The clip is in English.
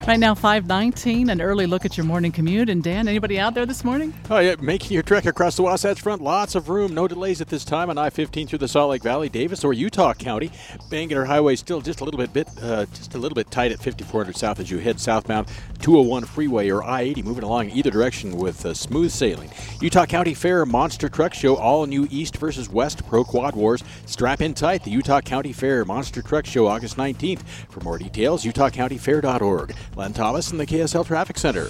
Right now, 5:19, an early look at your morning commute. And Dan, anybody out there this morning? Oh, yeah, making your trek across the Wasatch Front. Lots of room. No delays at this time on I-15 through the Salt Lake Valley, Davis, or Utah County. Bangerter Highway still just a little bit tight at 5400 south as you head southbound. 201 freeway or I-80 moving along either direction with smooth sailing. Utah County Fair Monster Truck Show, all new East versus West Pro Quad Wars. Strap in tight. The Utah County Fair Monster Truck Show, August 19th. For more details, utahcountyfair.org. Len Thomas in the KSL Traffic Center.